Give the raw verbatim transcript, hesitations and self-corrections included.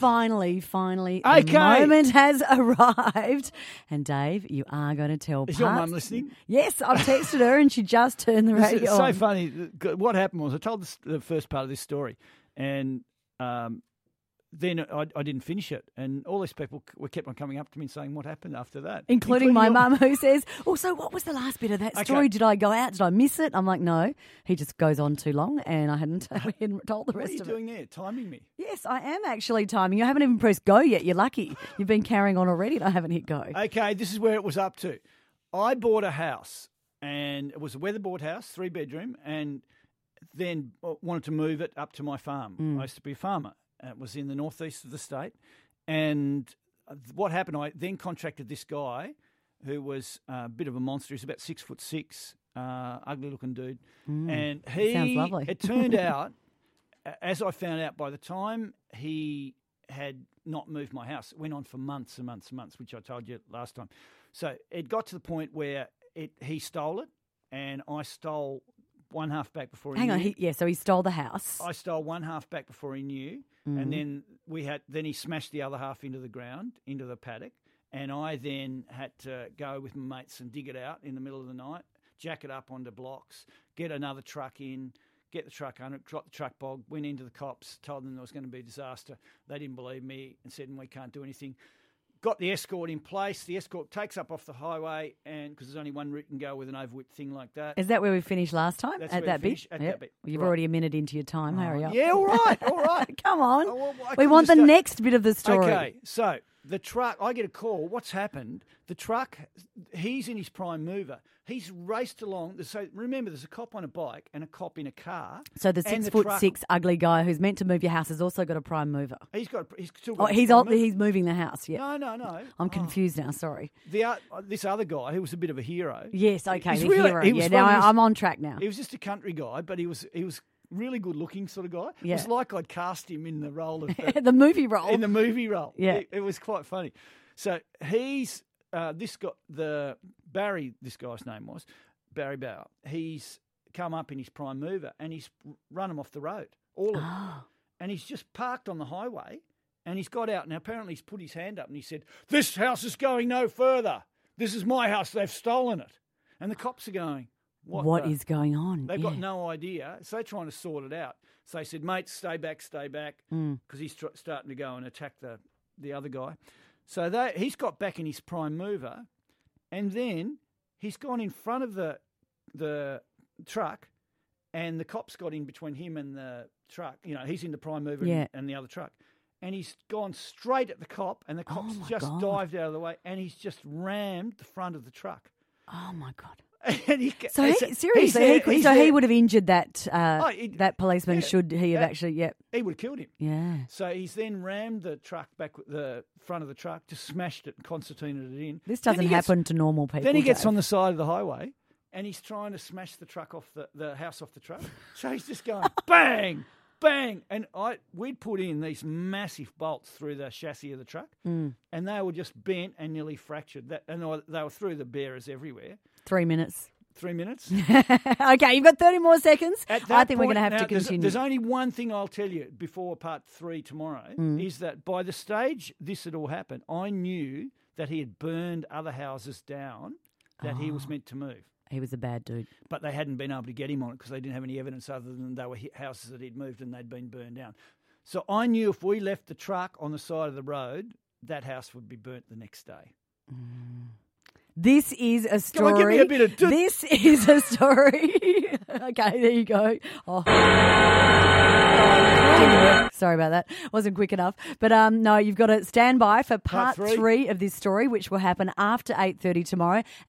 finally, finally, Okay. the moment has arrived. And Dave, you are going to tell Is part... your mum listening? Yes, I've texted her and she just turned the radio It's so on. funny. What happened was I told this, the first part of this story, and um, then I, I didn't finish it, and all these people were kept on coming up to me and saying, "What happened after that?" Including, my your- mum, who says, "Oh, so what was the last bit of that Okay. story? Did I go out? Did I miss it?" I'm like, "No." He just goes on too long, and I hadn't, we hadn't told the What are rest you of doing there? Timing me. it. Yes, I am actually timing. You haven't even pressed go yet. You're lucky. You've been carrying on already, and I haven't hit go. Okay, this is where it was up to. I bought a house, and it was a weatherboard house, three bedroom, and then wanted to move it up to my farm. Mm. I used to be a farmer. It was in the northeast of the state, and what happened? I then contracted this guy, who was a bit of a monster. He's about six foot six, uh, ugly looking dude, Mm. and he. Sounds lovely. It turned out, as I found out, by the time he had not moved my house, it went on for months and months and months, which I told you last time. So it got to the point where it he stole it, and I stole one half back before he Hang knew. on. He, yeah, so he stole the house. I stole one half back before he knew, Mm. and then we had then he smashed the other half into the ground, into the paddock, and I then had to go with my mates and dig it out in the middle of the night, jack it up onto blocks, get another truck in, get the truck under it, drop the truck bog, went into the cops, told them there was going to be a disaster. They didn't believe me and said, we can't do anything. Got the escort in place. The escort takes up off the highway, and because there's only one route you can go with an overwhip thing like that. Is that where we finished last time? That's at where that we bit? finished, at Yep. that bit. Well, you've Right. already a minute into your time. Hurry up. Yeah, all right, all right. Come on. Oh, well, I we couldn't want the have sta- next bit of the story. Okay, so the truck, I get a call. What's happened? The truck, he's in his prime mover. He's raced along. So remember, there's a cop on a bike and a cop in a car. So the and six foot truck- six ugly guy who's meant to move your house has also got a prime mover. He's got. He's still. Oh, Got a he's prime all, mover. he's moving the house. Yeah, No, no, no. I'm Oh. confused now. Sorry. The uh, this other guy who was a bit of a hero. Yes, okay, He's the really- hero. he was Yeah, now one of I, his- I'm on track now. He was just a country guy, but he was he was really good looking sort of guy. Yeah. It was like I'd cast him in the role of the, the movie role. in the movie role. Yeah. it, it was quite funny. So he's uh, this got the Barry. This guy's name was Barry Bauer. He's come up in his prime mover and he's run him off the road, all of them, Oh. and he's just parked on the highway. And he's got out. Now apparently he's put his hand up and he said, "This house is going no further. This is my house. They've stolen it." And the cops are going, "What, what the-" is going on? They've Yeah. got no idea. So they're trying to sort it out. So they said, "Mate, stay back, stay back," Mm. because he's tr- starting to go and attack the, the other guy. So they, he's got back in his prime mover, and then he's gone in front of the the truck, and the cops got in between him and the truck. You know, he's in the prime mover Yeah. and, and the other truck. And he's gone straight at the cop, and the cop's Oh, my just God. dived out of the way, and he's just rammed the front of the truck. Oh my god! And he, So he's- he, he's seriously, there- he could, he's so he there. would have injured that uh, Oh, he- that policeman. yeah, should he have yeah. actually? Yep. He would have killed him. Yeah. So he's then rammed the truck back with the front of the truck, just smashed it and concertinaed it in. This Then doesn't he gets- happen to normal people. Then he gets Dave. on the side of the highway and he's trying to smash the truck off the, the house off the truck. So he's just going bang, bang. And I we'd put in these massive bolts through the chassis of the truck, Mm. and they were just bent and nearly fractured. That and they were, they were through the bearers everywhere. Three minutes. Three minutes. Okay, you've got thirty more seconds. At I that think we're going point- to have now, to there's- continue. There's, only one thing I'll tell you before part three tomorrow Mm. is that by the stage this had all happened, I knew that he had burned other houses down that he was Oh. meant to move. He was a bad dude. But they hadn't been able to get him on it because they didn't have any evidence other than they were hi- houses that he'd moved and they'd been burned down. So I knew if we left the truck on the side of the road, that house would be burnt the next day. This is a story. Come on, give me a bit of... This is a story. Okay, there you go. Oh. Didn't work. Sorry about that. Wasn't quick enough. But um, no, you've got to stand by for part, Part three. three of this story, which will happen after eight thirty tomorrow.